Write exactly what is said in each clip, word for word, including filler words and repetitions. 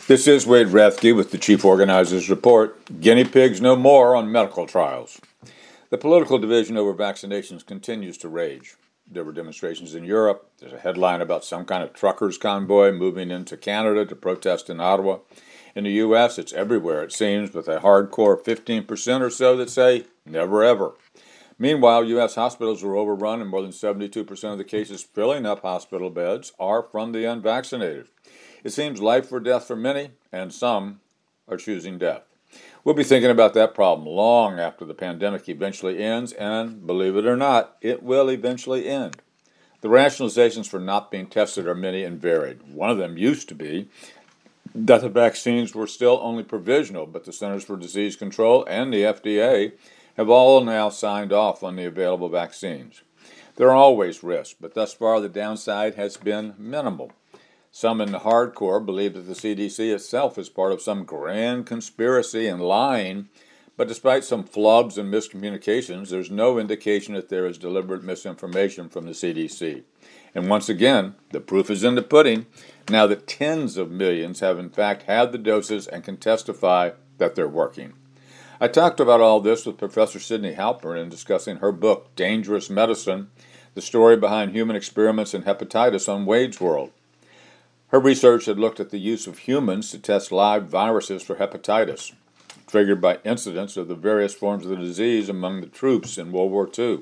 This is Wade Rathke with the Chief Organizer's Report. Guinea pigs no more on medical trials. The political division over vaccinations continues to rage. There were demonstrations in Europe. There's a headline about some kind of truckers convoy moving into Canada to protest in Ottawa. In the U S, it's everywhere, it seems, with a hardcore fifteen percent or so that say, never ever. Meanwhile, U S hospitals are overrun and more than seventy-two percent of the cases filling up hospital beds are from the unvaccinated. It seems life or death for many, and some are choosing death. We'll be thinking about that problem long after the pandemic eventually ends, and believe it or not, it will eventually end. The rationalizations for not being tested are many and varied. One of them used to be that the vaccines were still only provisional, but the Centers for Disease Control and the F D A have all now signed off on the available vaccines. There are always risks, but thus far the downside has been minimal. Some in the hardcore believe that the C D C itself is part of some grand conspiracy and lying, but despite some flubs and miscommunications, there's no indication that there is deliberate misinformation from the C D C. And once again, the proof is in the pudding, now that tens of millions have in fact had the doses and can testify that they're working. I talked about all this with Professor Sydney Halpern in discussing her book, Dangerous Medicine, the story behind human experiments in hepatitis on Wade's World. Her research had looked at the use of humans to test live viruses for hepatitis, triggered by incidents of the various forms of the disease among the troops in World War Two.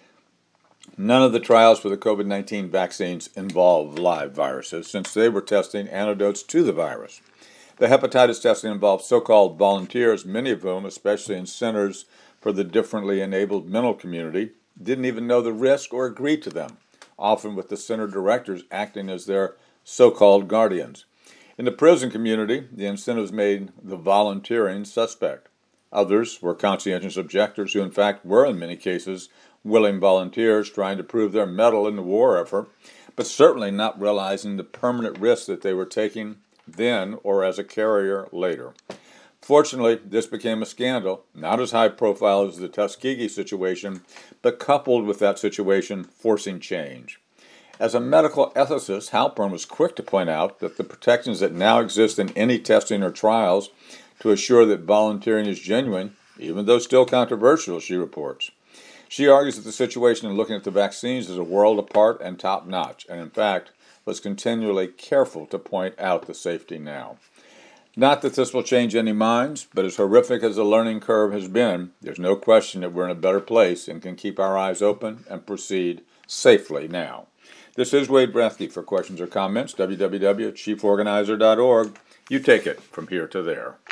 None of the trials for the COVID nineteen vaccines involved live viruses, since they were testing antidotes to the virus. The hepatitis testing involved so-called volunteers, many of whom, especially in centers for the differently enabled mental community, didn't even know the risk or agree to them, often with the center directors acting as their so-called guardians. In the prison community, the incentives made the volunteering suspect. Others were conscientious objectors who in fact were in many cases willing volunteers trying to prove their mettle in the war effort, but certainly not realizing the permanent risk that they were taking then or as a carrier later. Fortunately, this became a scandal, not as high profile as the Tuskegee situation, but coupled with that situation forcing change. As a medical ethicist, Halpern was quick to point out that the protections that now exist in any testing or trials to assure that volunteering is genuine, even though still controversial, she reports. She argues that the situation in looking at the vaccines is a world apart and top-notch, and in fact was continually careful to point out the safety now. Not that this will change any minds, but as horrific as the learning curve has been, there's no question that we're in a better place and can keep our eyes open and proceed safely now. This is Wade Rathke. For questions or comments, w w w dot chief organizer dot org. You take it from here to there.